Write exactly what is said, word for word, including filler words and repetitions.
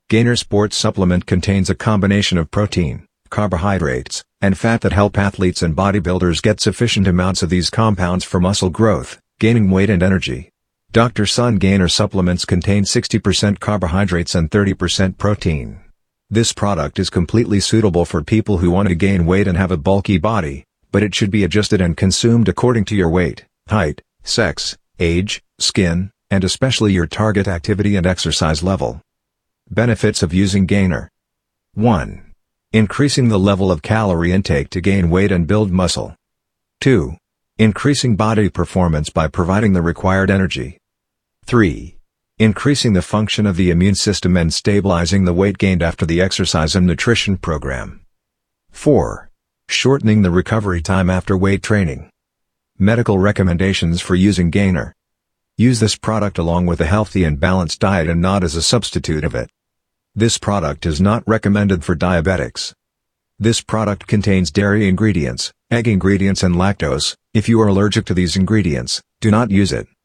Gainer Sports Supplement contains a combination of protein, carbohydrates, and fat that help athletes and bodybuilders get sufficient amounts of these compounds for muscle growth, gaining weight and energy. Doctor Sun Gainer supplements contain sixty percent carbohydrates and thirty percent protein. This product is completely suitable for people who want to gain weight and have a bulky body, but it should be adjusted and consumed according to your weight, height, sex, age, skin, and especially your target activity and exercise level. Benefits of using Gainer. one. Increasing the level of calorie intake to gain weight and build muscle. two. Increasing body performance by providing the required energy. three. Increasing the function of the immune system and stabilizing the weight gained after the exercise and nutrition program. four. Shortening the recovery time after weight training. Medical recommendations for using Gainer. Use this product along with a healthy and balanced diet and not as a substitute of it. This product is not recommended for diabetics. This product contains dairy ingredients, egg ingredients and lactose. If you are allergic to these ingredients, do not use it.